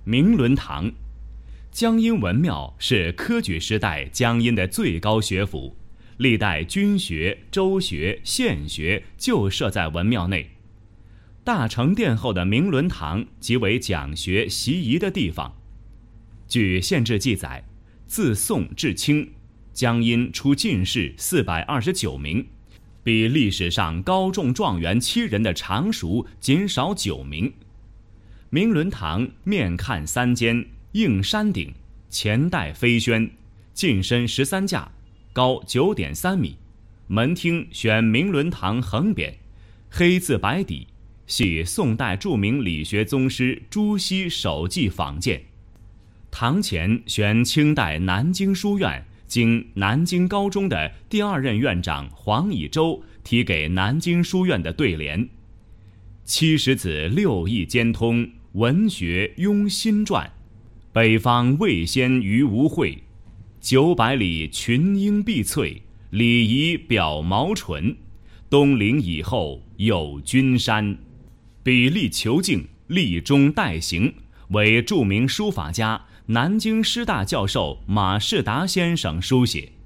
明伦堂。江阴文庙是科举时代江阴的最高学府，历代军学、州学、县学就设在文庙内。大成殿后的明伦堂即为讲学习仪的地方。据县志记载，自宋至清，江阴出进士429名，比历史上高中状元7人的常熟仅少9名。明伦堂面看3间，映山顶，前带飞轩，进深13架，高9.3米。门厅选明伦堂横匾，黑字白底，系宋代著名理学宗师朱熹手迹仿建。堂前悬清代南京书院经南京高中的第2任院长黄以周题给南京书院的对联：70子6艺兼通，文学拥心传，北方未先于无会，900里群英碧翠，礼仪表毛纯，东陵以后有君山。笔力遒劲，力中带行，为著名书法家南京师大教授马士达先生书写。